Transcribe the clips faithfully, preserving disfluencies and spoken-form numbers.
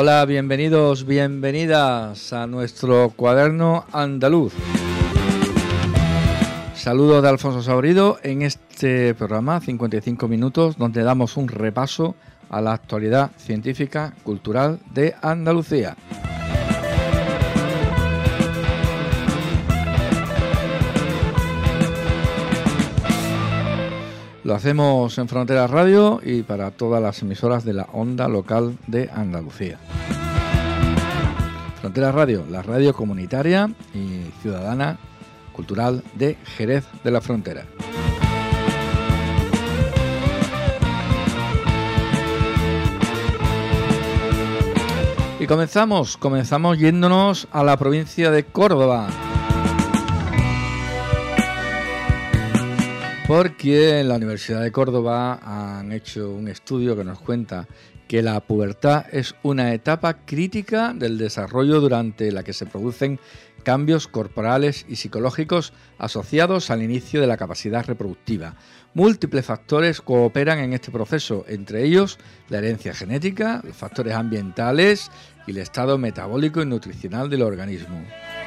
Hola, bienvenidos, bienvenidas a nuestro cuaderno andaluz. Saludos de Alfonso Sabrido en este programa, cincuenta y cinco minutos, donde damos un repaso a la actualidad científica, cultural de Andalucía. Lo hacemos en Fronteras Radio y para todas las emisoras de la onda local de Andalucía. Fronteras Radio, la radio comunitaria y ciudadana cultural de Jerez de la Frontera. Y comenzamos, comenzamos yéndonos a la provincia de Córdoba. Porque en la Universidad de Córdoba han hecho un estudio que nos cuenta que la pubertad es una etapa crítica del desarrollo durante la que se producen cambios corporales y psicológicos asociados al inicio de la capacidad reproductiva. Múltiples factores cooperan en este proceso, entre ellos la herencia genética, los factores ambientales y el estado metabólico y nutricional del organismo.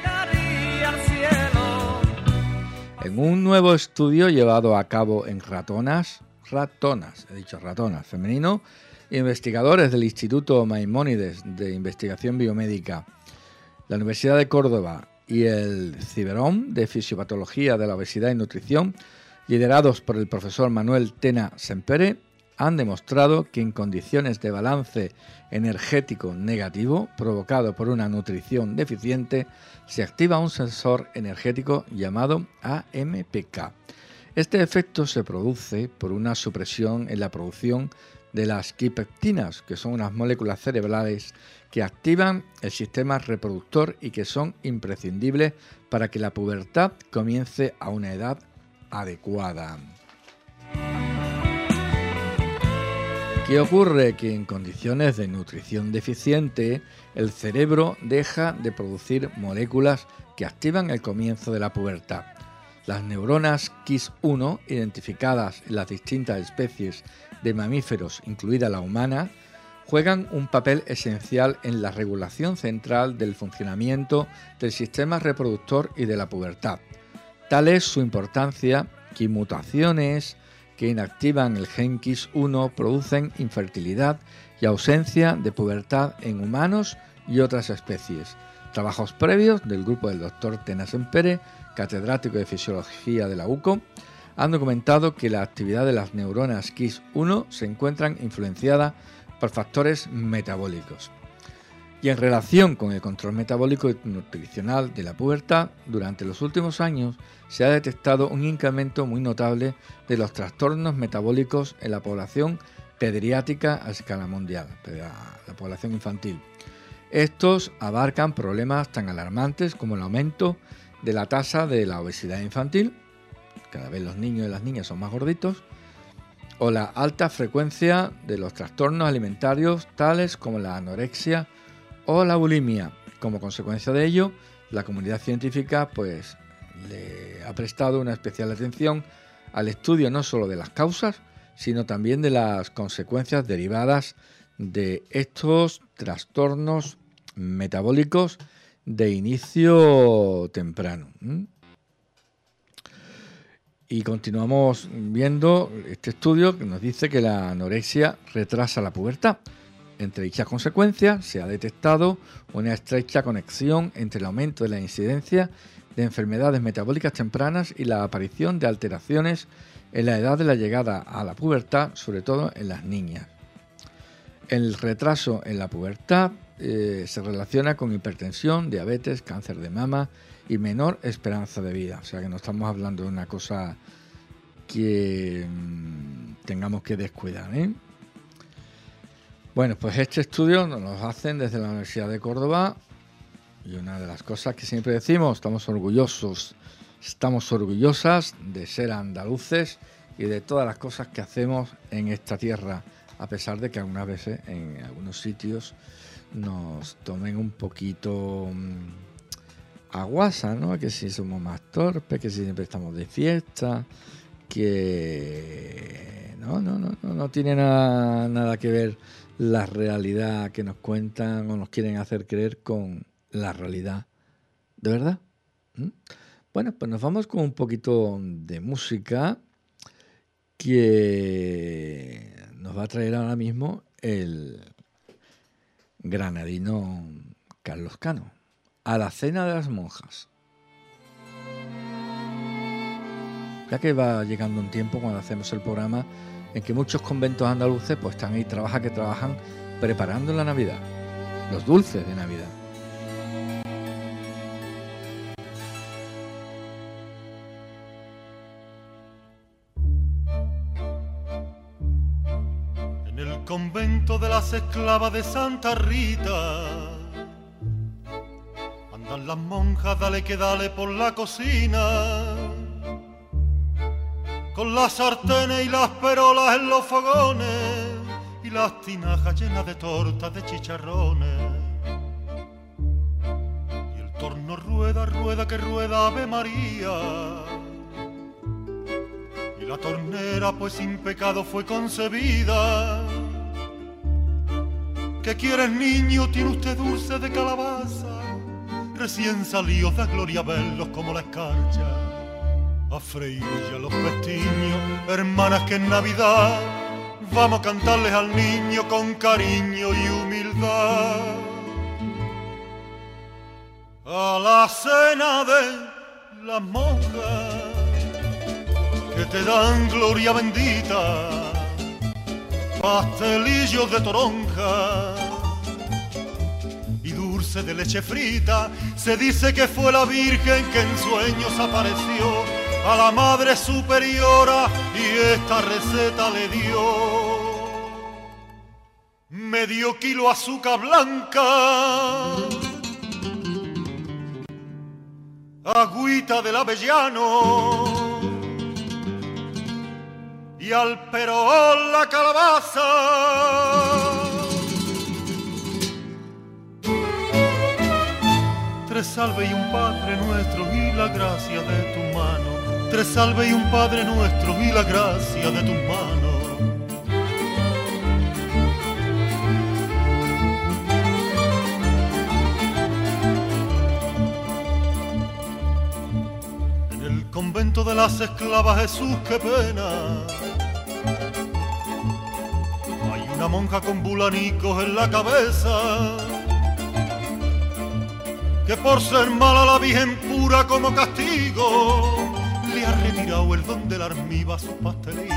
En un nuevo estudio llevado a cabo en ratonas, ratonas, he dicho ratonas, femenino, investigadores del Instituto Maimónides de Investigación Biomédica, la Universidad de Córdoba y el Ciberón de Fisiopatología de la Obesidad y Nutrición, liderados por el profesor Manuel Tena Sempere, han demostrado que en condiciones de balance energético negativo provocado por una nutrición deficiente se activa un sensor energético llamado A M P K. Este efecto se produce por una supresión en la producción de las quipectinas, que son unas moléculas cerebrales que activan el sistema reproductor y que son imprescindibles para que la pubertad comience a una edad adecuada. ¿Qué ocurre? Que en condiciones de nutrición deficiente, el cerebro deja de producir moléculas que activan el comienzo de la pubertad. Las neuronas K I S uno, identificadas en las distintas especies de mamíferos, incluida la humana, juegan un papel esencial en la regulación central del funcionamiento del sistema reproductor y de la pubertad. Tal es su importancia que mutaciones que inactivan el gen K I S uno producen infertilidad y ausencia de pubertad en humanos y otras especies. Trabajos previos del grupo del doctor Tena Sempere, catedrático de Fisiología de la U C O, han documentado que la actividad de las neuronas K I S uno se encuentran influenciadas por factores metabólicos. Y en relación con el control metabólico y nutricional de la pubertad, durante los últimos años se ha detectado un incremento muy notable de los trastornos metabólicos en la población pediátrica a escala mundial, la población infantil. Estos abarcan problemas tan alarmantes como el aumento de la tasa de la obesidad infantil, cada vez los niños y las niñas son más gorditos, o la alta frecuencia de los trastornos alimentarios tales como la anorexia o la bulimia. Como consecuencia de ello, la comunidad científica pues le ha prestado una especial atención al estudio no solo de las causas, sino también de las consecuencias derivadas de estos trastornos metabólicos de inicio temprano. Y continuamos viendo este estudio que nos dice que la anorexia retrasa la pubertad. Entre dichas consecuencias se ha detectado una estrecha conexión entre el aumento de la incidencia de enfermedades metabólicas tempranas y la aparición de alteraciones en la edad de la llegada a la pubertad, sobre todo en las niñas. El retraso en la pubertad eh, se relaciona con hipertensión, diabetes, cáncer de mama y menor esperanza de vida. O sea que no estamos hablando de una cosa que mmm, tengamos que descuidar, ¿eh? Bueno, pues este estudio nos lo hacen desde la Universidad de Córdoba y una de las cosas que siempre decimos, estamos orgullosos, estamos orgullosas de ser andaluces y de todas las cosas que hacemos en esta tierra, a pesar de que algunas veces en algunos sitios nos tomen un poquito a guasa, ¿no? Que si somos más torpes, que si siempre estamos de fiesta, que no, no, no, no, no tiene nada, nada que ver la realidad que nos cuentan o nos quieren hacer creer con la realidad de verdad. ¿Mm? Bueno, pues nos vamos con un poquito de música que nos va a traer ahora mismo el granadino Carlos Cano, A la cena de las monjas. Ya que va llegando un tiempo cuando hacemos el programa en que muchos conventos andaluces pues están ahí, trabajan que trabajan preparando la Navidad, los dulces de Navidad. En el convento de las esclavas de Santa Rita andan las monjas, dale que dale por la cocina, con las sartenes y las perolas en los fogones y las tinajas llenas de tortas de chicharrones. Y el torno rueda, rueda que rueda Ave María. Y la tornera pues sin pecado fue concebida. ¿Qué quieres, niño? Tiene usted dulce de calabaza. Recién salidos da gloria verlos como la escarcha. A freír ya los pestiños, hermanas, que en Navidad vamos a cantarles al niño con cariño y humildad. A la cena de las monjas que te dan gloria bendita, pastelillos de toronja y dulce de leche frita. Se dice que fue la Virgen que en sueños apareció a la Madre Superiora y esta receta le dio. Medio kilo azúcar blanca, agüita del avellano y al perol la calabaza. Tres salve y un Padre Nuestro y la gracia de tu mano. Tres salve y un Padre Nuestro y la gracia de tus manos. En el convento de las esclavas, Jesús, qué pena, hay una monja con bulanicos en la cabeza, que por ser mala la Virgen pura como castigo le ha retirado el don del armiva a sus pastelillos.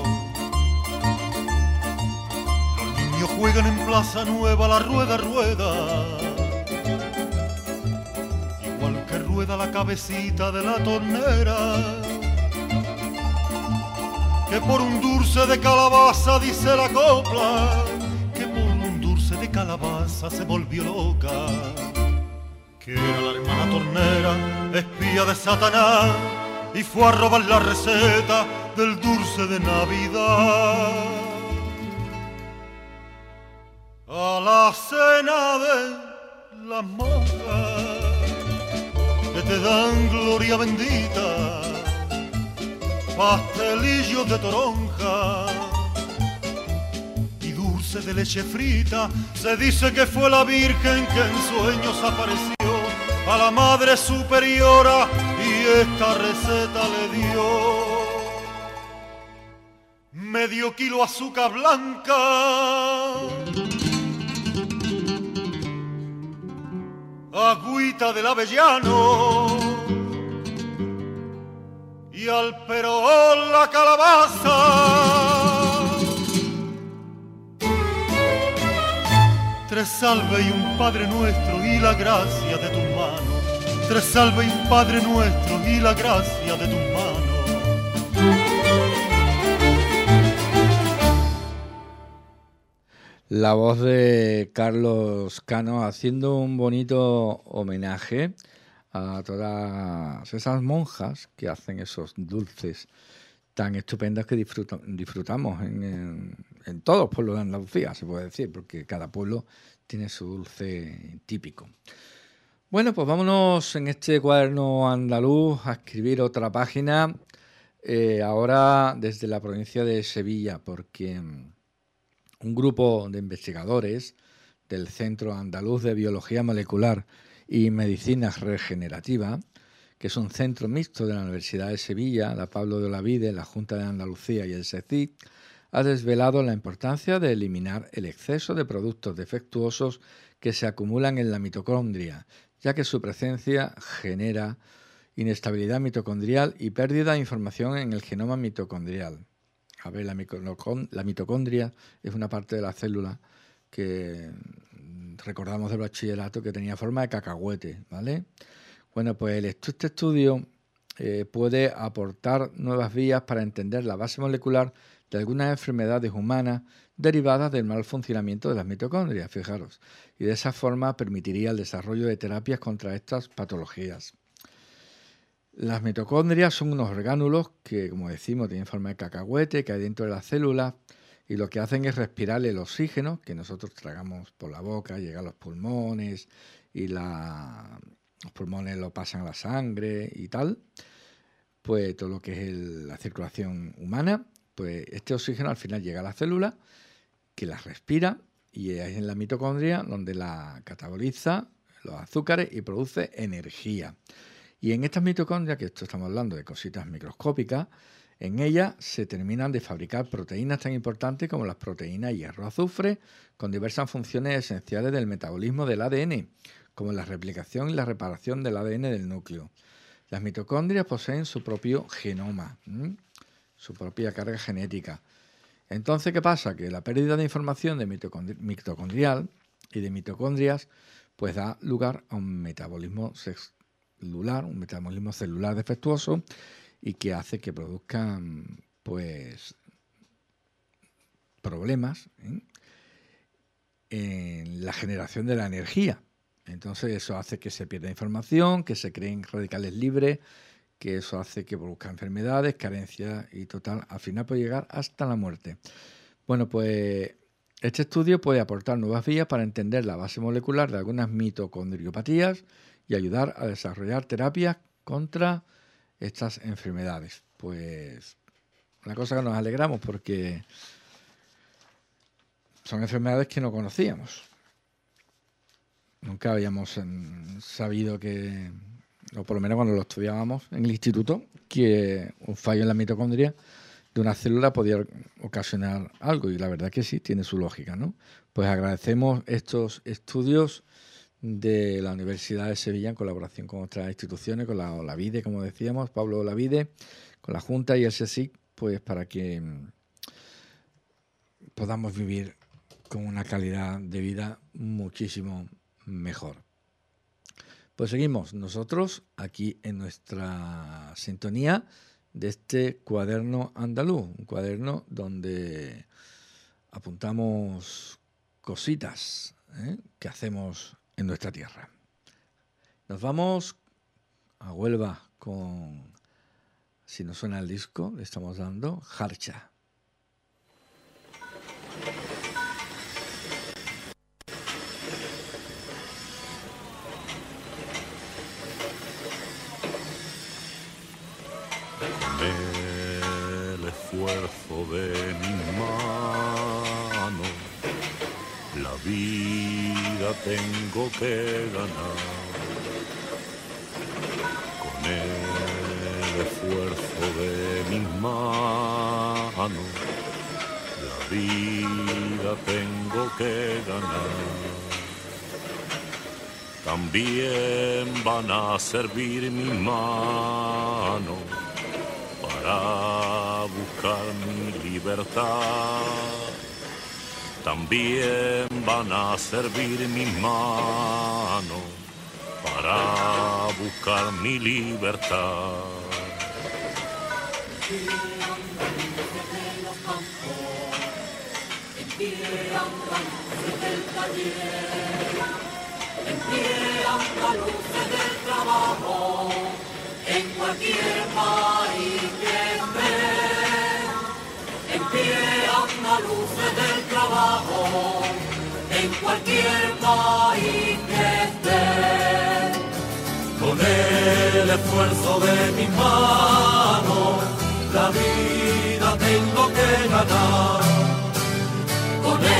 Los niños juegan en Plaza Nueva la rueda, rueda, igual que rueda la cabecita de la tornera, que por un dulce de calabaza, dice la copla, que por un dulce de calabaza se volvió loca. Que era la hermana tornera, espía de Satanás, y fue a robar la receta del dulce de Navidad. A la cena de las monjas que te dan gloria bendita, pastelillos de toronja y dulce de leche frita. Se dice que fue la Virgen que en sueños apareció a la Madre Superiora y esta receta le dio. Medio kilo azúcar blanca, agüita del avellano y al perol la calabaza. Tres salve y un Padre Nuestro y la gracia de tus manos. Tres salve y un Padre Nuestro y la gracia de tus manos. La voz de Carlos Cano haciendo un bonito homenaje a todas esas monjas que hacen esos dulces tan estupendos que disfruta, disfrutamos en, en, en todos los pueblos de Andalucía, se puede decir, porque cada pueblo tiene su dulce típico. Bueno, pues vámonos en este cuaderno andaluz a escribir otra página, eh, ahora desde la provincia de Sevilla, porque Un grupo de investigadores del Centro Andaluz de Biología Molecular y Medicina Regenerativa, que es un centro mixto de la Universidad de Sevilla, la Pablo de Olavide, la Junta de Andalucía y el S E C I, ha desvelado la importancia de eliminar el exceso de productos defectuosos que se acumulan en la mitocondria, ya que su presencia genera inestabilidad mitocondrial y pérdida de información en el genoma mitocondrial. A ver, la, la mitocondria es una parte de la célula que recordamos del bachillerato que tenía forma de cacahuete, ¿vale? Bueno, pues este estudio eh, puede aportar nuevas vías para entender la base molecular de algunas enfermedades humanas derivadas del mal funcionamiento de las mitocondrias, fijaros, y de esa forma permitiría el desarrollo de terapias contra estas patologías. Las mitocondrias son unos orgánulos que, como decimos, tienen forma de cacahuete, que hay dentro de las células, y lo que hacen es respirar el oxígeno que nosotros tragamos por la boca, llega a los pulmones, y la, los pulmones lo pasan a la sangre y tal. Pues todo lo que es el, la circulación humana, pues este oxígeno al final llega a la célula, que la respira, y es en la mitocondria donde la cataboliza los azúcares y produce energía. Y en estas mitocondrias, que esto estamos hablando de cositas microscópicas, en ellas se terminan de fabricar proteínas tan importantes como las proteínas hierro-azufre, con diversas funciones esenciales del metabolismo del A D N, como la replicación y la reparación del A D N del núcleo. Las mitocondrias poseen su propio genoma, ¿m? su propia carga genética. Entonces, ¿qué pasa? Que la pérdida de información de mitocondri- mitocondrial y de mitocondrias pues da lugar a un metabolismo celular, un metabolismo celular defectuoso, y que hace que produzcan pues problemas ¿eh? en la generación de la energía. Entonces eso hace que se pierda información, que se creen radicales libres, que eso hace que produzca enfermedades, carencias y total, al final puede llegar hasta la muerte. Bueno, pues este estudio puede aportar nuevas vías para entender la base molecular de algunas mitocondriopatías y ayudar a desarrollar terapias contra estas enfermedades. Pues una cosa que nos alegramos porque son enfermedades que no conocíamos. Nunca habíamos sabido que, o por lo menos cuando lo estudiábamos en el instituto, que un fallo en la mitocondria de una célula podía ocasionar algo, y la verdad que sí, tiene su lógica, ¿no? Pues agradecemos estos estudios de la Universidad de Sevilla en colaboración con otras instituciones, con la Olavide, como decíamos, Pablo Olavide, con la Junta y el S E C I, pues para que podamos vivir con una calidad de vida muchísimo mejor. Pues seguimos nosotros aquí en nuestra sintonía de este cuaderno andaluz, un cuaderno donde apuntamos cositas ¿eh? que hacemos en nuestra tierra. Nos vamos a Huelva con, si nos suena el disco, le estamos dando Jarcha. El esfuerzo de mis manos, la vida tengo que ganar. Con el esfuerzo de mis manos, la vida tengo que ganar. También van a servir mis manos para buscar mi libertad. También van a servir mis manos para buscar mi libertad. En pie andaluces del taller, en pie andaluces del trabajo, en cualquier país que esté, en pie andaluces del trabajo, en cualquier país que esté. Con el esfuerzo de mis manos, la vida tengo que ganar. Con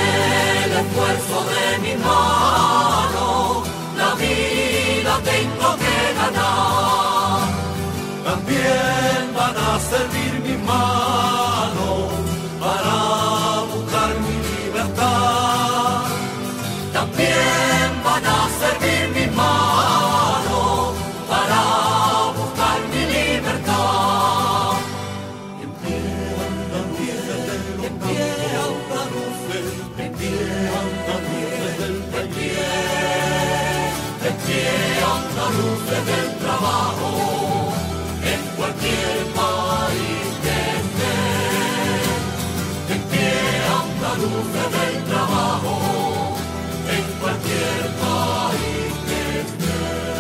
manos, la vida tengo que ganar. También van a servir mis manos para buscar mi libertad. También van a servir mis manos para buscar mi libertad. En pie andaluces del En pie andaluces, en pie andaluces del En pie, en pie andaluces del trabajo, en cualquier país que esté. En pie andaluces del trabajo, en cualquier país que esté.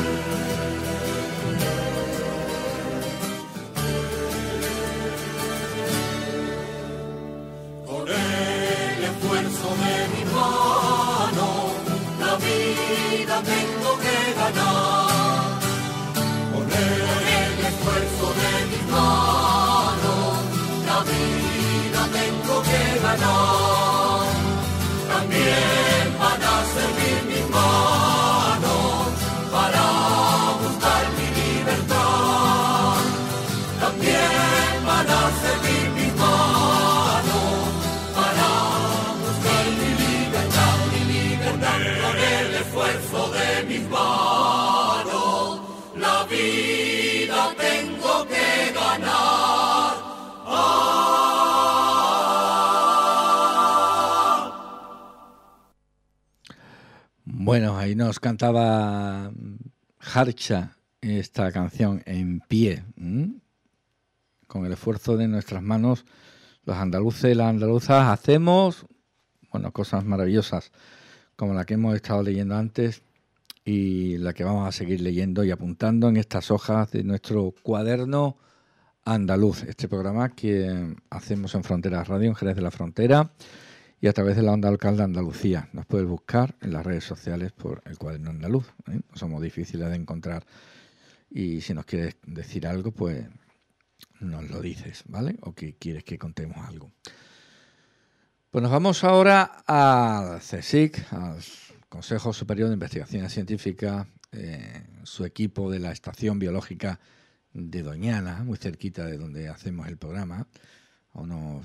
Con el esfuerzo de mi mano, la vida tengo que ganar. Con el esfuerzo de mis manos, la vida tengo que ganar. También van a servir mis manos para buscar mi libertad. También van a servir mis manos para buscar mi libertad, mi libertad. Con el esfuerzo de mis manos, la vida tengo que ganar. Bueno, ahí nos cantaba Jarcha esta canción En pie. ¿m? Con el esfuerzo de nuestras manos, los andaluces y las andaluzas hacemos, bueno, cosas maravillosas, como la que hemos estado leyendo antes y la que vamos a seguir leyendo y apuntando en estas hojas de nuestro cuaderno andaluz, este programa que hacemos en Fronteras Radio, en Jerez de la Frontera, y a través de la onda local de Andalucía. Nos puedes buscar en las redes sociales por el Cuaderno Andaluz. ¿eh? No somos difíciles de encontrar. Y si nos quieres decir algo, pues nos lo dices, ¿vale? O que quieres que contemos algo. Pues nos vamos ahora al CSIC, al Consejo Superior de Investigaciones Científicas, eh, su equipo de la Estación Biológica de Doñana, muy cerquita de donde hacemos el programa, a unos...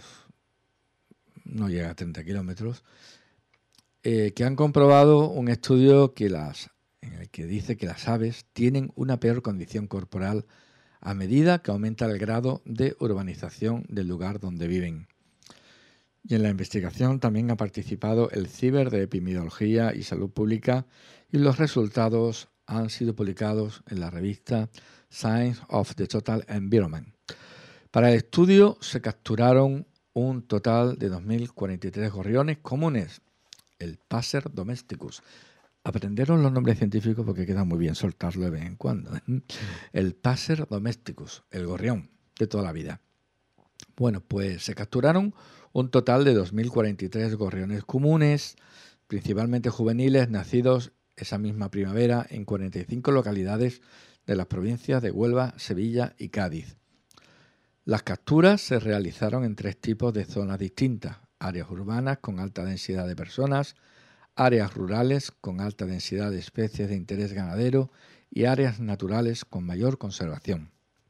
no llega a treinta kilómetros, eh, que han comprobado un estudio que las, en el que dice que las aves tienen una peor condición corporal a medida que aumenta el grado de urbanización del lugar donde viven. Y en la investigación también ha participado el Ciber de Epidemiología y Salud Pública y los resultados han sido publicados en la revista Science of the Total Environment. Para el estudio se capturaron un total de dos mil cuarenta y tres gorriones comunes, el Passer domesticus. Aprenderon los nombres científicos porque queda muy bien soltarlo de vez en cuando. ¿eh? El Passer domesticus, el gorrión de toda la vida. Bueno, pues se capturaron un total de dos mil cuarenta y tres gorriones comunes, principalmente juveniles, nacidos esa misma primavera en cuarenta y cinco localidades de las provincias de Huelva, Sevilla y Cádiz. Las capturas se realizaron en tres tipos de zonas distintas: áreas urbanas con alta densidad de personas, áreas rurales con alta densidad de especies de interés ganadero y áreas naturales con mayor conservación.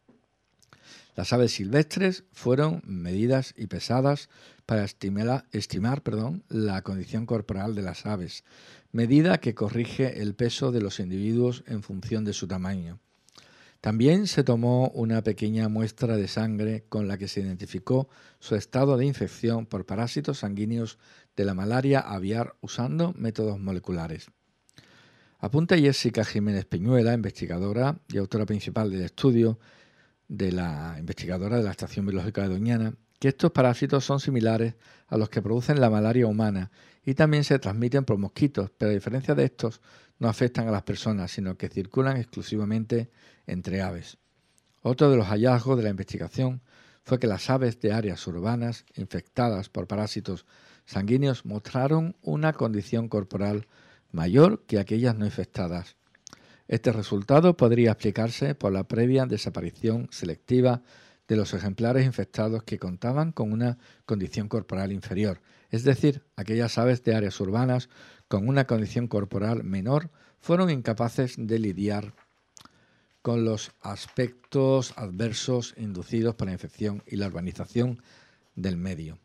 Las aves silvestres fueron medidas y pesadas para estimar, estimar perdón, la condición corporal de las aves, medida que corrige el peso de los individuos en función de su tamaño. También se tomó una pequeña muestra de sangre con la que se identificó su estado de infección por parásitos sanguíneos de la malaria aviar usando métodos moleculares. Apunta Jessica Jiménez Peñuela, investigadora y autora principal del estudio, de la investigadora de la Estación Biológica de Doñana, que estos parásitos son similares a los que producen la malaria humana y también se transmiten por mosquitos, pero a diferencia de estos no afectan a las personas, sino que circulan exclusivamente entre aves. Otro de los hallazgos de la investigación fue que las aves de áreas urbanas infectadas por parásitos sanguíneos mostraron una condición corporal mayor que aquellas no infectadas. Este resultado podría explicarse por la previa desaparición selectiva de los ejemplares infectados que contaban con una condición corporal inferior, es decir, aquellas aves de áreas urbanas con una condición corporal menor fueron incapaces de lidiar con los aspectos adversos inducidos por la infección y la urbanización del medio.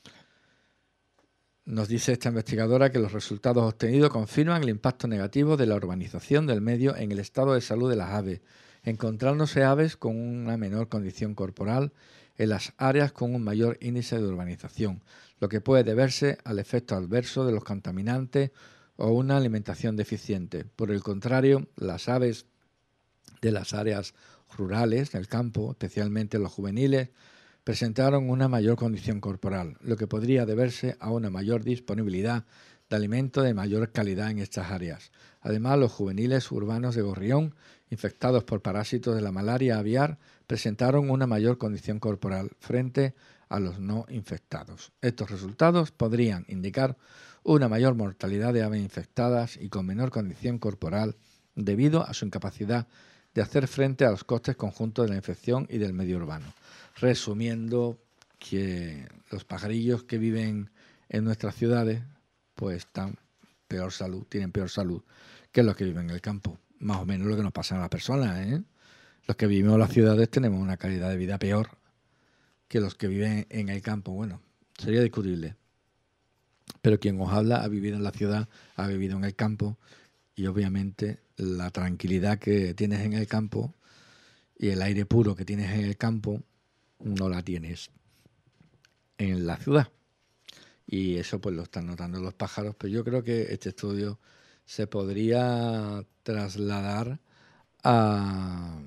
Nos dice esta investigadora que los resultados obtenidos confirman el impacto negativo de la urbanización del medio en el estado de salud de las aves, encontrándose aves con una menor condición corporal en las áreas con un mayor índice de urbanización, lo que puede deberse al efecto adverso de los contaminantes o una alimentación deficiente. Por el contrario, las aves de las áreas rurales del campo, especialmente los juveniles, presentaron una mayor condición corporal, lo que podría deberse a una mayor disponibilidad de alimentos de mayor calidad en estas áreas. Además, los juveniles urbanos de gorrión, infectados por parásitos de la malaria aviar, presentaron una mayor condición corporal frente a los no infectados. Estos resultados podrían indicar una mayor mortalidad de aves infectadas y con menor condición corporal debido a su incapacidad de hacer frente a los costes conjuntos de la infección y del medio urbano. Resumiendo, que los pajarillos que viven en nuestras ciudades pues están peor salud, tienen peor salud que los que viven en el campo. Más o menos lo que nos pasa a las personas, ¿eh? Los que vivimos en las ciudades tenemos una calidad de vida peor que los que viven en el campo. Bueno, sería discutible. Pero quien os habla ha vivido en la ciudad, ha vivido en el campo, y obviamente la tranquilidad que tienes en el campo y el aire puro que tienes en el campo no la tienes en la ciudad. Y eso pues lo están notando los pájaros, pero yo creo que este estudio se podría trasladar a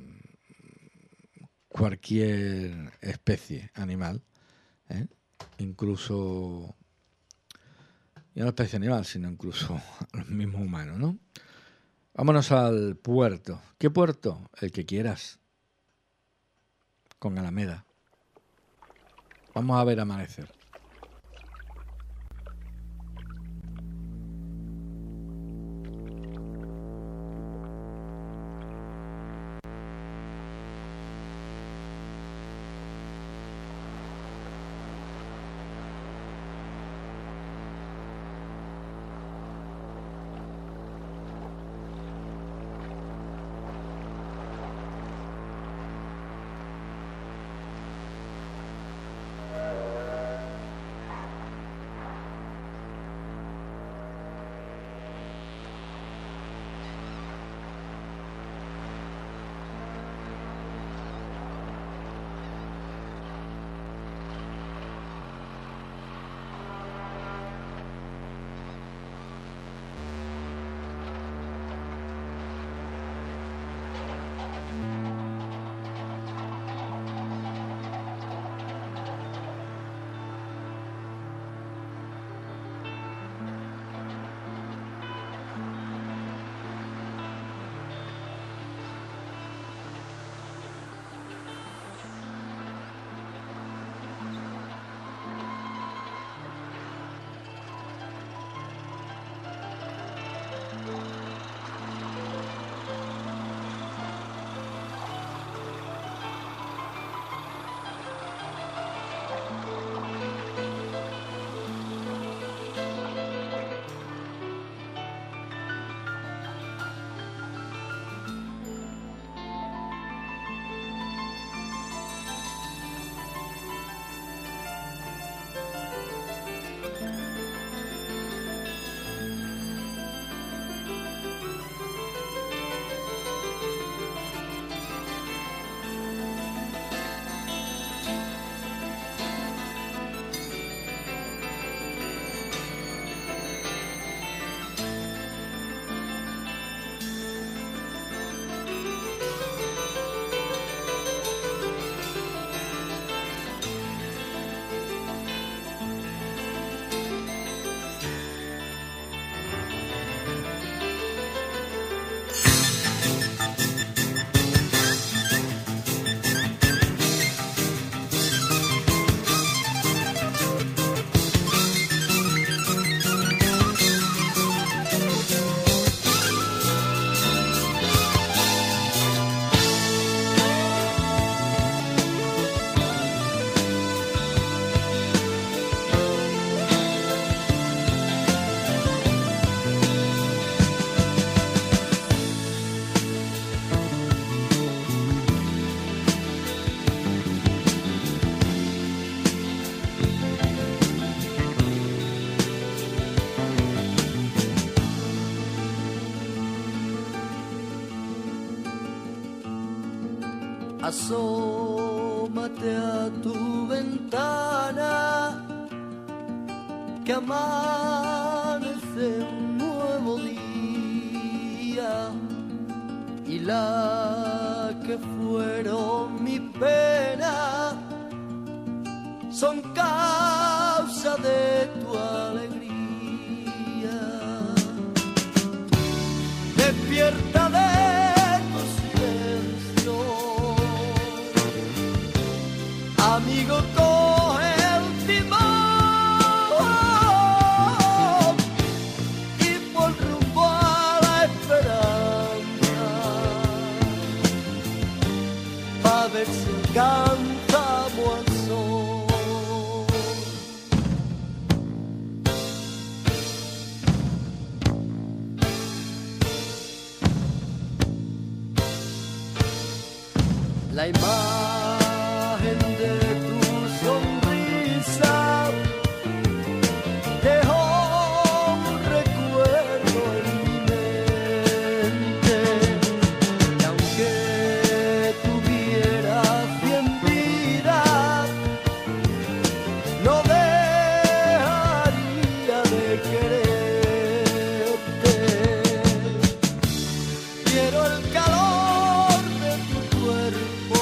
cualquier especie animal, ¿eh? Incluso, ya no especie animal, sino incluso a los mismos humanos, ¿no? Vámonos al puerto. ¿Qué puerto? El que quieras. Con Alameda. Vamos a ver amanecer. Asómate a tu ventana, que amanece un nuevo día, y la que fueron mi pena son causa de tu alegría. Despierta de tu silencio, amigo, coge el timón y pon rumbo a la esperanza, pa' ver si cantamos al sol. La imagen de tu sonrisa dejó un recuerdo en mi mente, y aunque tuviera cien vidas, no dejaría de quererte. Quiero el calor de tu cuerpo,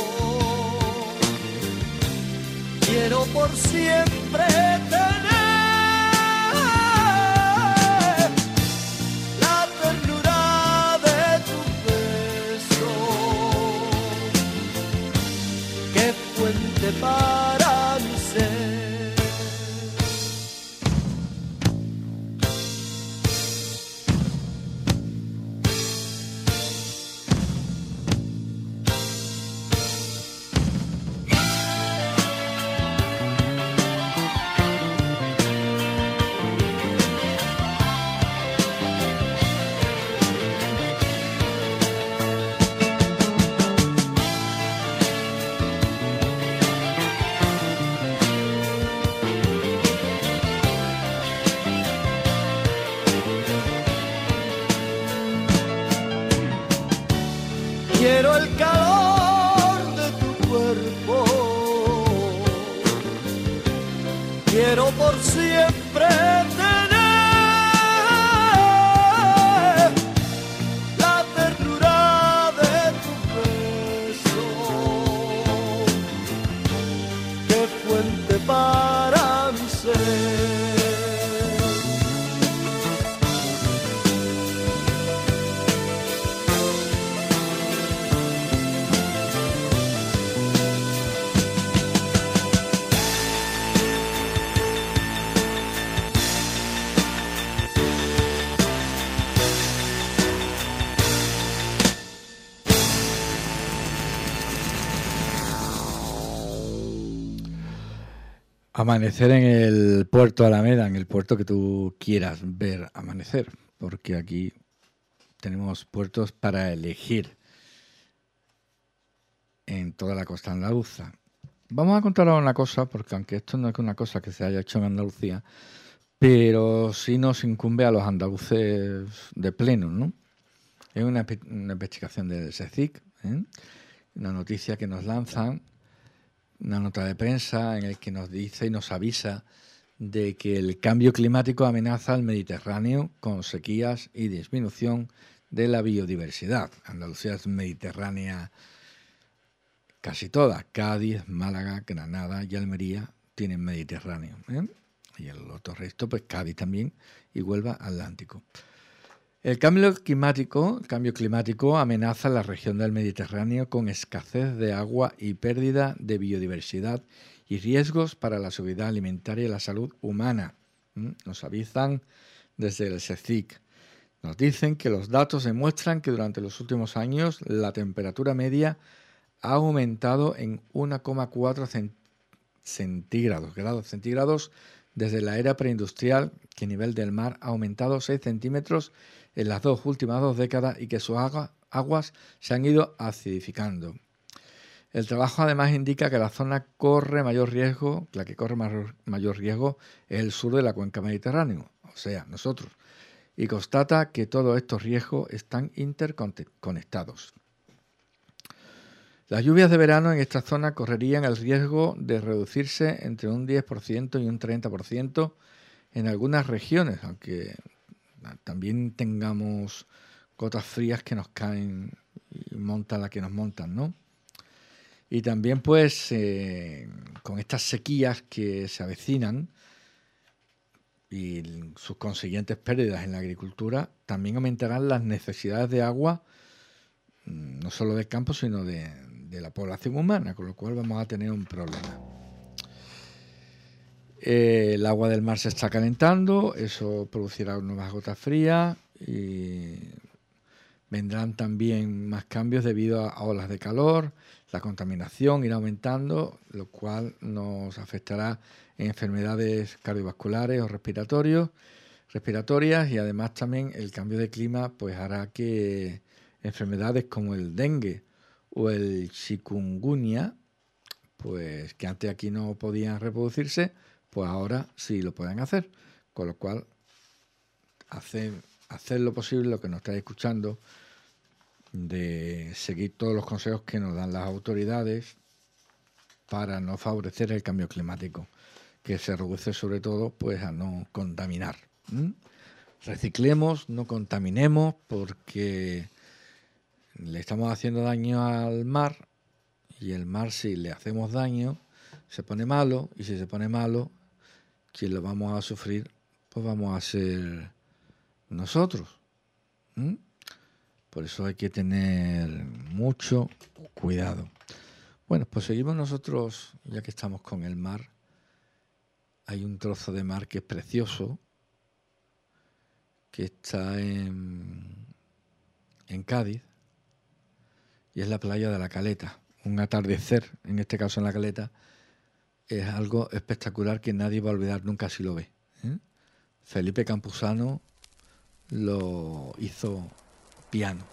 quiero por siempre tener la ternura de tu beso, que fuente para mi ser. Quiero el calor de tu cuerpo, quiero por siempre tener la ternura de tu beso, que fuente para mi ser. Amanecer en el puerto Alameda, en el puerto que tú quieras ver amanecer, porque aquí tenemos puertos para elegir en toda la costa andaluza. Vamos a contar ahora una cosa, porque aunque esto no es una cosa que se haya hecho en Andalucía, pero sí nos incumbe a los andaluces de pleno, ¿no? Es una, una investigación del SECIC, ¿eh? Una noticia que nos lanzan, una nota de prensa en la que nos dice y nos avisa de que el cambio climático amenaza al Mediterráneo con sequías y disminución de la biodiversidad. Andalucía es mediterránea casi toda. Cádiz, Málaga, Granada y Almería tienen Mediterráneo, ¿eh? Y el otro resto, pues Cádiz también y Huelva, Atlántico. El cambio climático, el cambio climático amenaza la región del Mediterráneo con escasez de agua y pérdida de biodiversidad y riesgos para la seguridad alimentaria y la salud humana. ¿Mm? Nos avisan desde el SECIC. Nos dicen que los datos demuestran que durante los últimos años la temperatura media ha aumentado en uno coma cuatro centígrados, grados centígrados desde la era preindustrial, que el nivel del mar ha aumentado seis centímetros en las dos últimas dos décadas y que sus agua, aguas se han ido acidificando. El trabajo además indica que la zona corre mayor riesgo, la que corre mayor, mayor riesgo es el sur de la cuenca mediterránea, o sea, nosotros, y constata que todos estos riesgos están interconectados. Las lluvias de verano en esta zona correrían el riesgo de reducirse entre un diez por ciento y un treinta por ciento en algunas regiones, aunque también tengamos gotas frías que nos caen y montan la que nos montan, ¿no? Y también, pues, eh, con estas sequías que se avecinan y sus consiguientes pérdidas en la agricultura, también aumentarán las necesidades de agua, no solo del campo, sino de, de la población humana, con lo cual vamos a tener un problema. Eh, el agua del mar se está calentando, eso producirá nuevas gotas frías y vendrán también más cambios debido a olas de calor, la contaminación irá aumentando, lo cual nos afectará en enfermedades cardiovasculares o respiratorios, respiratorias, y además también el cambio de clima pues hará que enfermedades como el dengue o el chikungunya, pues que antes aquí no podían reproducirse, pues ahora sí lo pueden hacer, con lo cual hacer, hacer lo posible, lo que nos estáis escuchando, de seguir todos los consejos que nos dan las autoridades para no favorecer el cambio climático, que se reduce sobre todo pues a no contaminar. ¿Mm? Reciclemos, no contaminemos, porque le estamos haciendo daño al mar, y el mar, si le hacemos daño, se pone malo, y si se pone malo, quien lo vamos a sufrir, pues vamos a ser nosotros. ¿Mm? Por eso hay que tener mucho cuidado. Bueno, pues seguimos nosotros, ya que estamos con el mar. Hay un trozo de mar que es precioso, que está en, en Cádiz, y es la playa de La Caleta. Un atardecer, en este caso en La Caleta, es algo espectacular que nadie va a olvidar nunca si lo ve. ¿eh? Felipe Campuzano lo hizo piano.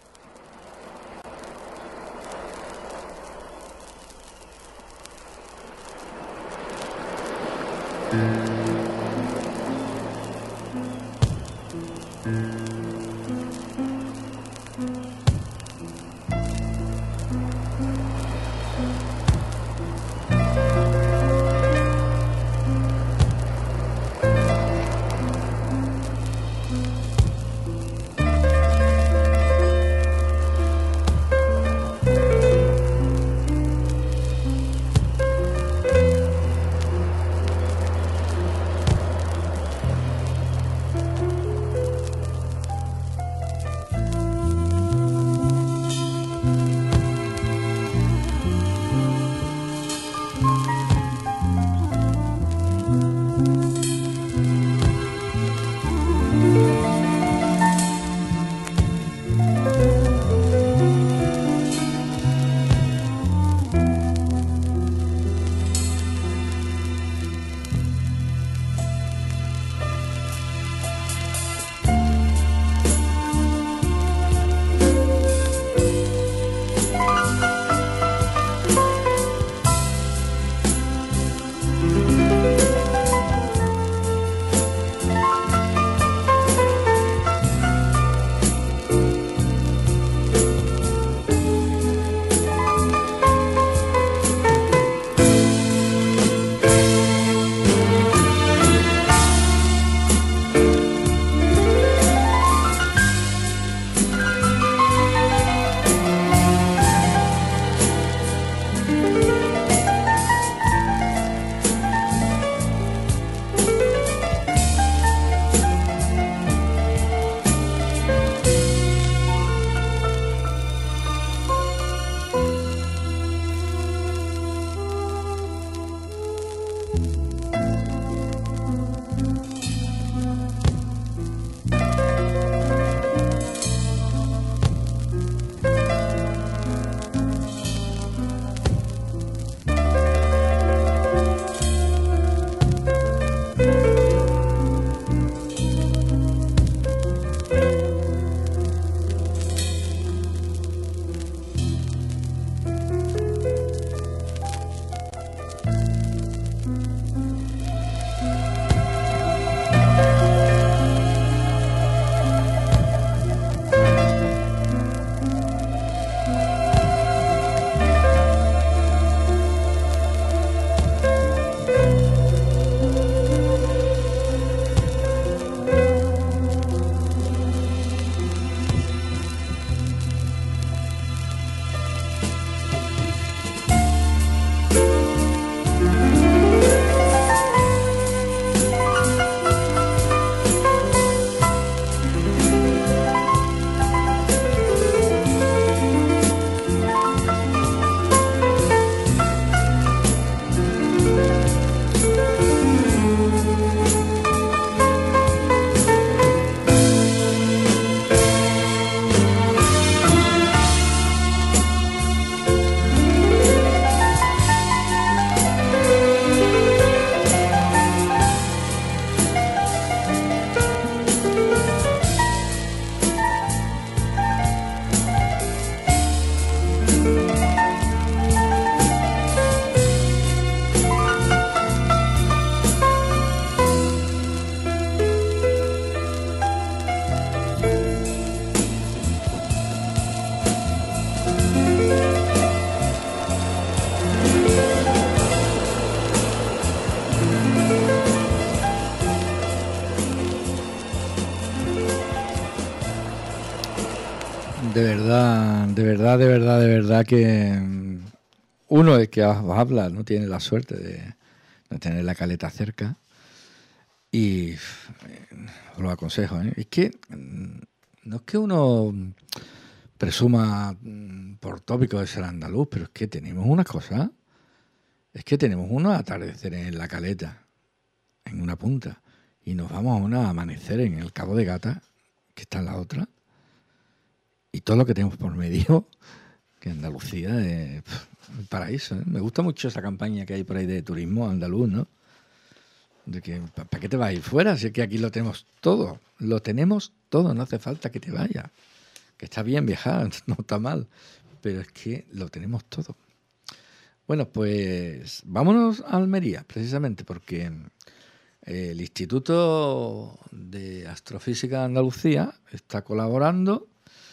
De verdad, de verdad, de verdad, de verdad que uno, el que os habla, no tiene la suerte de, de tener la caleta cerca. Y os lo aconsejo, ¿eh? Es que no es que uno presuma por tópico de ser andaluz, pero es que tenemos una cosa, es que tenemos unos atardeceres en la caleta, en una punta, y nos vamos a unos amaneceres en el Cabo de Gata, que está en la otra, y todo lo que tenemos por medio, que Andalucía es un paraíso, ¿eh? Me gusta mucho esa campaña que hay por ahí de turismo andaluz, ¿no? De que, ¿para qué te vas a ir fuera? Si es que aquí lo tenemos todo, lo tenemos todo, no hace falta que te vayas. Que está bien viajar, no está mal, pero es que lo tenemos todo. Bueno, pues vámonos a Almería, precisamente, porque el Instituto de Astrofísica de Andalucía está colaborando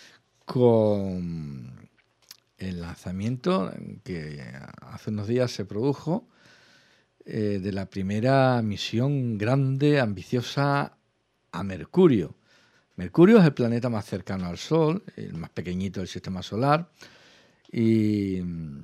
con el lanzamiento que hace unos días se produjo eh, de la primera misión grande, ambiciosa, a Mercurio. Mercurio es el planeta más cercano al Sol, el más pequeñito del sistema solar, y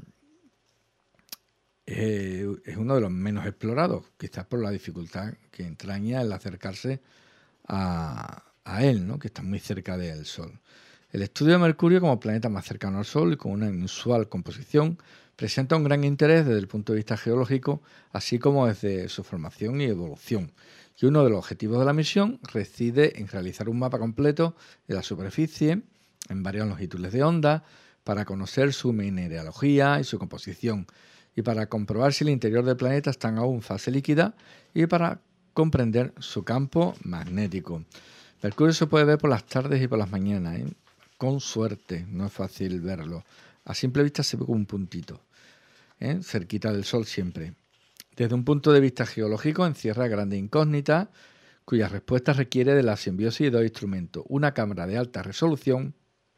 eh, es uno de los menos explorados, quizás por la dificultad que entraña el acercarse a, a él, ¿no? Que está muy cerca del Sol. El estudio de Mercurio como planeta más cercano al Sol y con una inusual composición presenta un gran interés desde el punto de vista geológico, así como desde su formación y evolución. Y uno de los objetivos de la misión reside en realizar un mapa completo de la superficie en varias longitudes de onda para conocer su mineralogía y su composición y para comprobar si el interior del planeta está aún en fase líquida y para comprender su campo magnético. Mercurio se puede ver por las tardes y por las mañanas, ¿eh? Con suerte, no es fácil verlo. A simple vista se ve como un puntito, ¿eh? Cerquita del Sol siempre. Desde un punto de vista geológico encierra grandes incógnitas cuyas respuestas requiere de la simbiosis de dos instrumentos, una cámara de alta resolución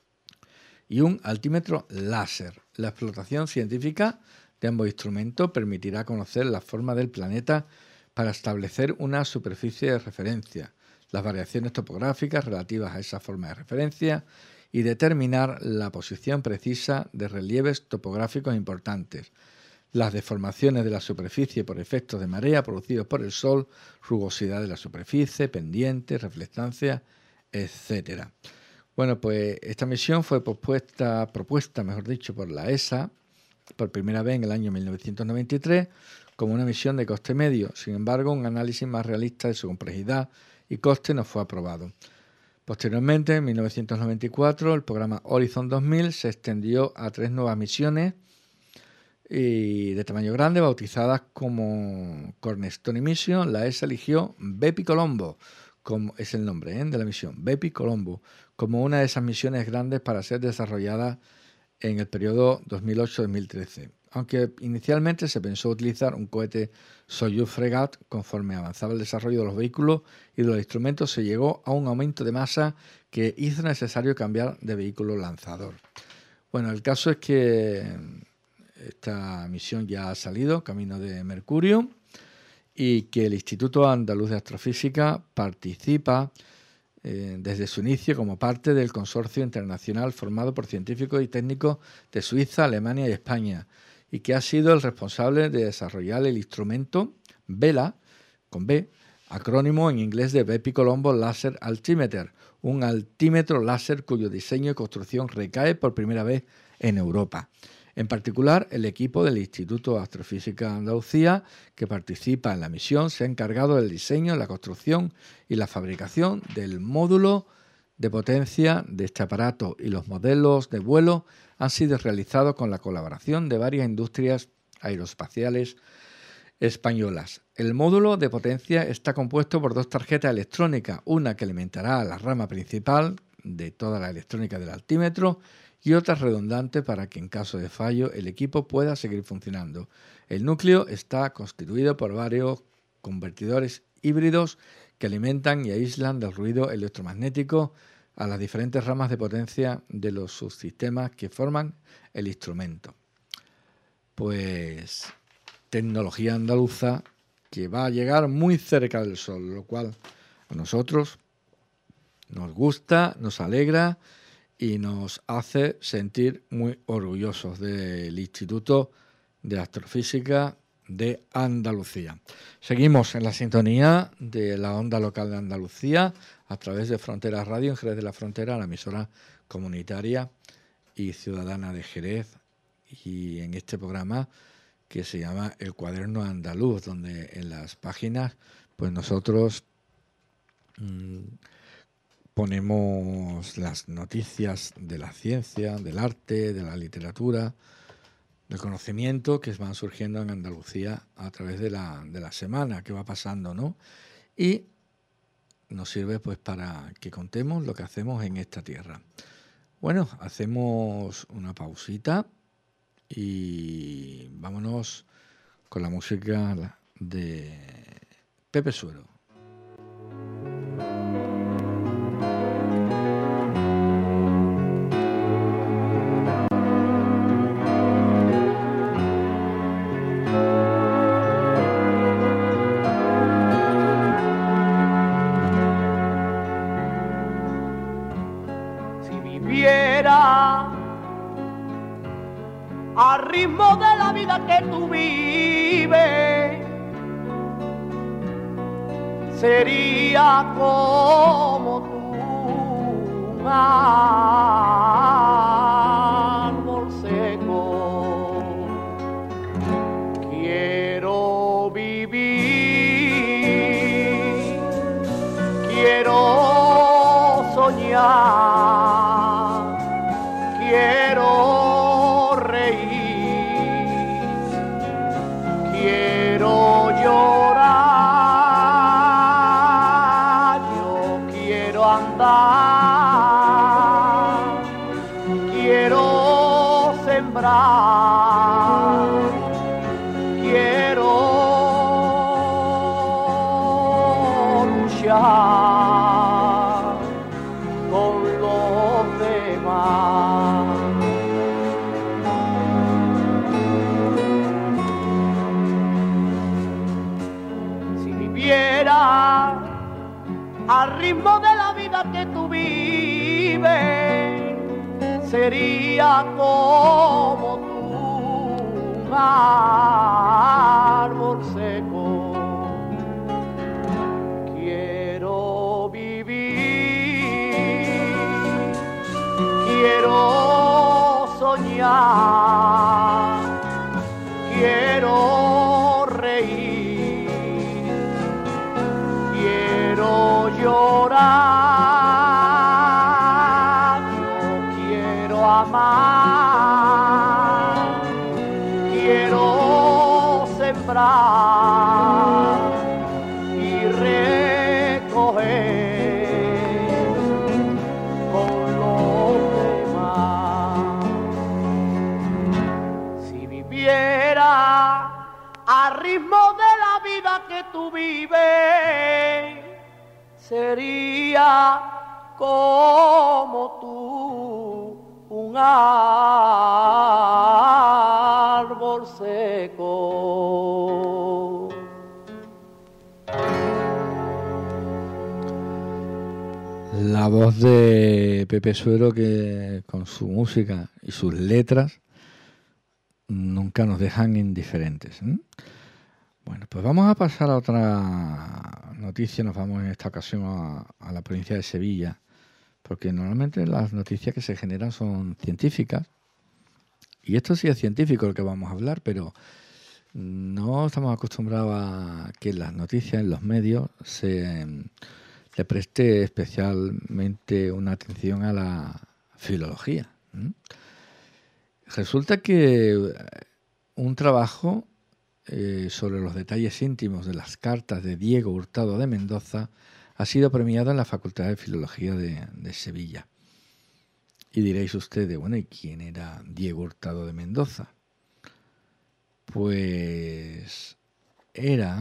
y un altímetro láser. La explotación científica de ambos instrumentos permitirá conocer la forma del planeta para establecer una superficie de referencia, las variaciones topográficas relativas a esa forma de referencia y determinar la posición precisa de relieves topográficos importantes, las deformaciones de la superficie por efectos de marea producidos por el Sol, rugosidad de la superficie, pendientes, reflectancia, etcétera. Bueno, pues esta misión fue propuesta, propuesta, mejor dicho, por la E S A por primera vez en el año mil novecientos noventa y tres como una misión de coste medio. Sin embargo, un análisis más realista de su complejidad y coste no fue aprobado. Posteriormente, en mil novecientos noventa y cuatro, el programa Horizon dos mil se extendió a tres nuevas misiones y de tamaño grande, bautizadas como Cornerstone Mission. La E S A eligió Bepi Colombo, como es el nombre ¿eh? de la misión, Bepi Colombo, como una de esas misiones grandes para ser desarrollada en el periodo dos mil ocho a dos mil trece. Aunque inicialmente se pensó utilizar un cohete Soyuz Fregat, conforme avanzaba el desarrollo de los vehículos y de los instrumentos, se llegó a un aumento de masa que hizo necesario cambiar de vehículo lanzador. Bueno, el caso es que esta misión ya ha salido, camino de Mercurio, y que el Instituto Andaluz de Astrofísica participa eh, desde su inicio como parte del consorcio internacional formado por científicos y técnicos de Suiza, Alemania y España, y que ha sido el responsable de desarrollar el instrumento VELA, con B, acrónimo en inglés de Bepi Colombo Laser Altimeter, un altímetro láser cuyo diseño y construcción recae por primera vez en Europa. En particular, el equipo del Instituto de Astrofísica de Andalucía, que participa en la misión, se ha encargado del diseño, la construcción y la fabricación del módulo de potencia de este aparato, y los modelos de vuelo han sido realizados con la colaboración de varias industrias aeroespaciales españolas. El módulo de potencia está compuesto por dos tarjetas electrónicas, una que alimentará a la rama principal de toda la electrónica del altímetro y otra redundante para que en caso de fallo el equipo pueda seguir funcionando. El núcleo está constituido por varios convertidores híbridos que alimentan y aíslan del ruido electromagnético a las diferentes ramas de potencia de los subsistemas que forman el instrumento. Pues tecnología andaluza que va a llegar muy cerca del Sol, lo cual a nosotros nos gusta, nos alegra y nos hace sentir muy orgullosos del Instituto de Astrofísica de Andalucía. Seguimos en la sintonía de la onda local de Andalucía a través de Fronteras Radio en Jerez de la Frontera, la emisora comunitaria y ciudadana de Jerez, y en este programa que se llama El Cuaderno Andaluz, donde en las páginas pues nosotros mmm, ponemos las noticias de la ciencia, del arte, de la literatura, del conocimiento que van surgiendo en Andalucía a través de la, de la semana que va pasando, ¿no? Y nos sirve pues para que contemos lo que hacemos en esta tierra. Bueno, hacemos una pausita y vámonos con la música de Pepe Suero. Al ritmo de la vida que tú vives, sería como tú, un árbol seco. Quiero vivir, quiero soñar, quiero llorar, yo quiero andar, quiero sembrar, quiero luchar con los demás. Al ritmo de la vida que tú vives, sería como tú, un árbol seco. Quiero vivir, quiero soñar, quiero reír, llorar, yo quiero amar, quiero sembrar y recoger con los demás. Si viviera al ritmo de la vida que tú vives, sería como tú, un árbol seco. La voz de Pepe Suero, que con su música y sus letras nunca nos dejan indiferentes, ¿eh? Bueno, pues vamos a pasar a otra noticia. Nos vamos en esta ocasión a, a la provincia de Sevilla, porque normalmente las noticias que se generan son científicas, y esto sí es científico lo que vamos a hablar, pero no estamos acostumbrados a que en las noticias, en los medios, se le preste especialmente una atención a la filología. ¿Mm? Resulta que un trabajo Eh, sobre los detalles íntimos de las cartas de Diego Hurtado de Mendoza ha sido premiado en la Facultad de Filología de, de Sevilla. Y diréis ustedes, bueno, ¿y quién era Diego Hurtado de Mendoza? Pues era,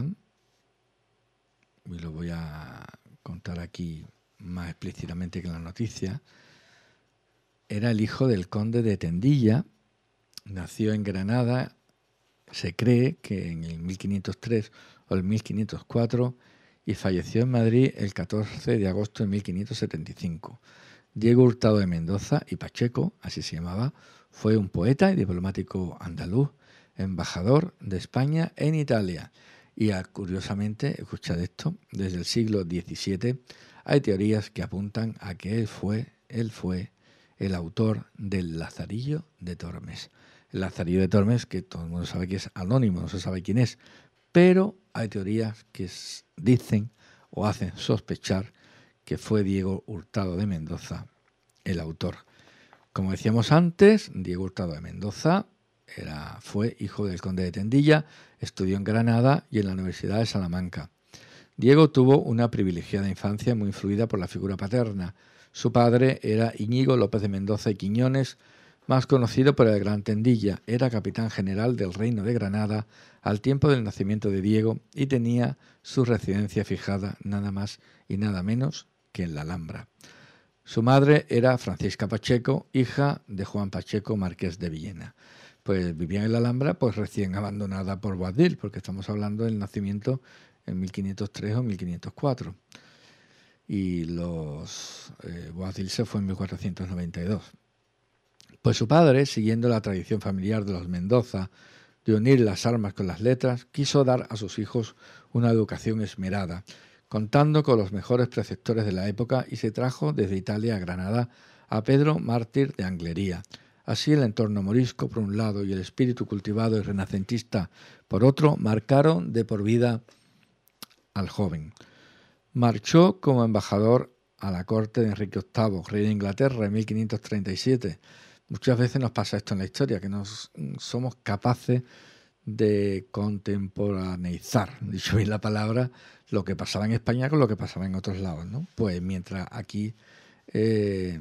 y lo voy a contar aquí más explícitamente que en la noticia, era el hijo del conde de Tendilla, nació en Granada. Se cree que en el mil quinientos tres o el mil quinientos cuatro, y falleció en Madrid el catorce de agosto de mil quinientos setenta y cinco. Diego Hurtado de Mendoza y Pacheco, así se llamaba, fue un poeta y diplomático andaluz, embajador de España en Italia. Y curiosamente, escuchad esto, desde el siglo diecisiete hay teorías que apuntan a que él fue, él fue el autor del Lazarillo de Tormes. El Lazarillo de Tormes, que todo el mundo sabe que es anónimo, no se sabe quién es, pero hay teorías que dicen o hacen sospechar que fue Diego Hurtado de Mendoza el autor. Como decíamos antes, Diego Hurtado de Mendoza era, fue hijo del conde de Tendilla, estudió en Granada y en la Universidad de Salamanca. Diego tuvo una privilegiada infancia muy influida por la figura paterna. Su padre era Íñigo López de Mendoza y Quiñones, más conocido por el Gran Tendilla. Era capitán general del Reino de Granada al tiempo del nacimiento de Diego y tenía su residencia fijada nada más y nada menos que en la Alhambra. Su madre era Francisca Pacheco, hija de Juan Pacheco, marqués de Villena. Pues vivía en la Alhambra, pues recién abandonada por Boabdil, porque estamos hablando del nacimiento en mil quinientos tres o mil quinientos cuatro. Y los eh, Boabdil se fue en mil cuatrocientos noventa y dos. Pues su padre, siguiendo la tradición familiar de los Mendoza de unir las armas con las letras, quiso dar a sus hijos una educación esmerada, contando con los mejores preceptores de la época, y se trajo desde Italia a Granada a Pedro Mártir de Anglería. Así el entorno morisco por un lado y el espíritu cultivado y renacentista por otro marcaron de por vida al joven. Marchó como embajador a la corte de Enrique octavo, rey de Inglaterra, en mil quinientos treinta y siete. Muchas veces nos pasa esto en la historia, que no somos capaces de contemporaneizar, dicho bien la palabra, lo que pasaba en España con lo que pasaba en otros lados, ¿no? Pues mientras aquí eh,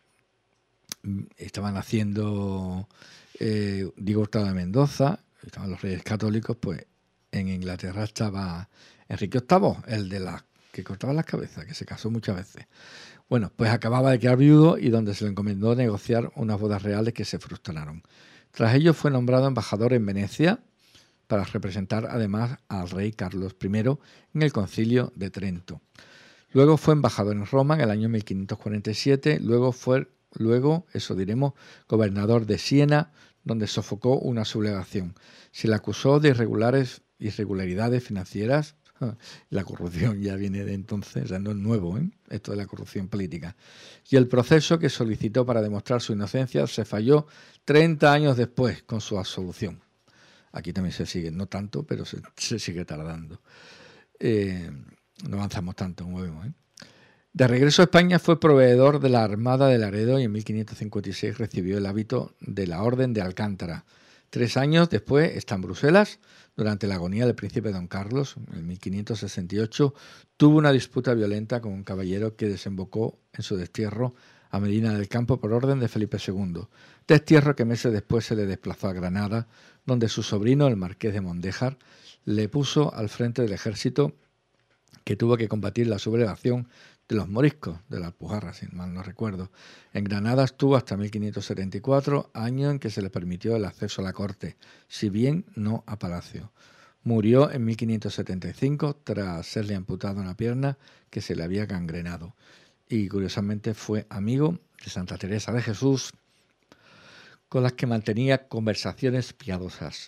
estaban haciendo eh, Diego Hurtado de Mendoza, estaban los reyes católicos, pues en Inglaterra estaba Enrique octavo, el de la que cortaba las cabezas, que se casó muchas veces. Bueno, pues acababa de quedar viudo y donde se le encomendó negociar unas bodas reales que se frustraron. Tras ello fue nombrado embajador en Venecia para representar además al rey Carlos primero en el Concilio de Trento. Luego fue embajador en Roma en el año mil quinientos cuarenta y siete, luego fue, luego, eso diremos, gobernador de Siena, donde sofocó una sublevación. Se le acusó de irregulares, irregularidades financieras. La corrupción ya viene de entonces, ya no es nuevo, ¿eh? Esto de la corrupción política. Y el proceso que solicitó para demostrar su inocencia se falló treinta años después con su absolución. Aquí también se sigue, no tanto, pero se, se sigue tardando. Eh, no avanzamos tanto como vemos, ¿eh? De regreso a España fue proveedor de la Armada de Laredo y en mil quinientos cincuenta y seis recibió el hábito de la Orden de Alcántara. Tres años después está en Bruselas. Durante la agonía del príncipe Don Carlos, en mil quinientos sesenta y ocho, tuvo una disputa violenta con un caballero que desembocó en su destierro a Medina del Campo por orden de Felipe segundo. Destierro que meses después se le desplazó a Granada, donde su sobrino, el marqués de Mondéjar, le puso al frente del ejército que tuvo que combatir la sublevación de los moriscos, de la Alpujarra, si mal no recuerdo. En Granada estuvo hasta mil quinientos setenta y cuatro, año en que se le permitió el acceso a la corte, si bien no a palacio. Murió en mil quinientos setenta y cinco tras serle amputado una pierna que se le había gangrenado. Y curiosamente fue amigo de Santa Teresa de Jesús, con las que mantenía conversaciones piadosas.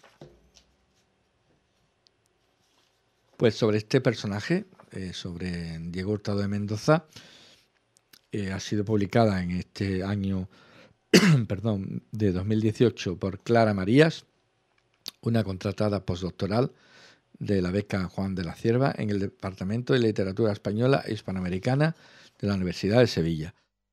Pues sobre este personaje, eh, sobre Diego Hurtado de Mendoza, eh, ha sido publicada en este año perdón, de dos mil dieciocho por Clara Marías, una contratada postdoctoral de la beca Juan de la Cierva en el Departamento de Literatura Española e Hispanoamericana de la Universidad de Sevilla.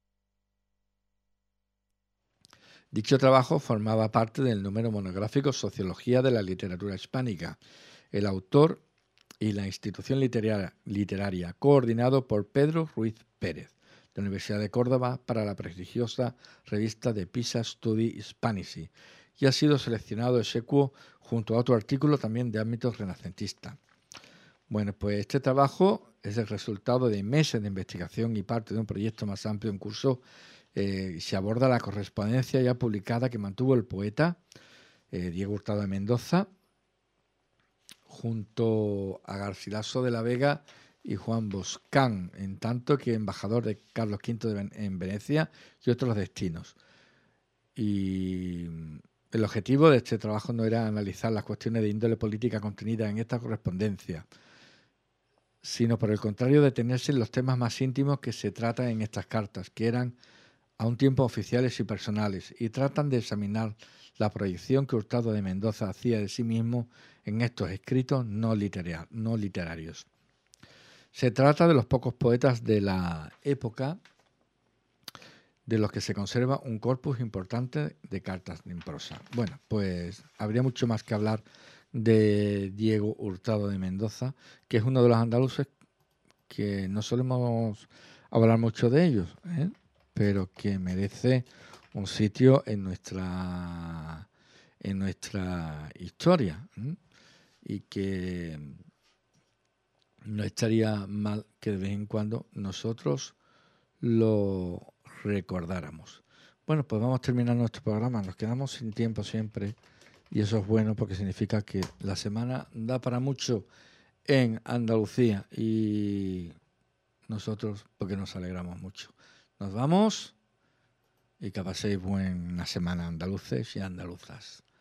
Dicho trabajo formaba parte del número monográfico Sociología de la Literatura Hispánica. El autor y la institución literaria, literaria, coordinado por Pedro Ruiz Pérez, de la Universidad de Córdoba, para la prestigiosa revista de Pisa Studi Hispanici, y ha sido seleccionado ex aequo junto a otro artículo también de ámbito renacentista. Bueno, pues este trabajo es el resultado de meses de investigación y parte de un proyecto más amplio en curso. Eh, se aborda la correspondencia ya publicada que mantuvo el poeta eh, Diego Hurtado de Mendoza junto a Garcilaso de la Vega y Juan Boscán, en tanto que embajador de Carlos quinto de, en Venecia y otros destinos. Y el objetivo de este trabajo no era analizar las cuestiones de índole política contenidas en esta correspondencia, sino por el contrario detenerse en los temas más íntimos que se tratan en estas cartas, que eran a un tiempo oficiales y personales, y tratan de examinar la proyección que Hurtado de Mendoza hacía de sí mismo en estos escritos no, litera- no literarios. Se trata de los pocos poetas de la época de los que se conserva un corpus importante de cartas en prosa. Bueno, pues habría mucho más que hablar de Diego Hurtado de Mendoza, que es uno de los andaluces que no solemos hablar mucho de ellos, ¿eh? pero que merece un sitio en nuestra en nuestra historia, ¿eh? y que no estaría mal que de vez en cuando nosotros lo recordáramos. Bueno, pues vamos a terminar nuestro programa. Nos quedamos sin tiempo siempre y eso es bueno porque significa que la semana da para mucho en Andalucía y nosotros porque nos alegramos mucho. Nos vamos y que paséis buena semana, andaluces y andaluzas.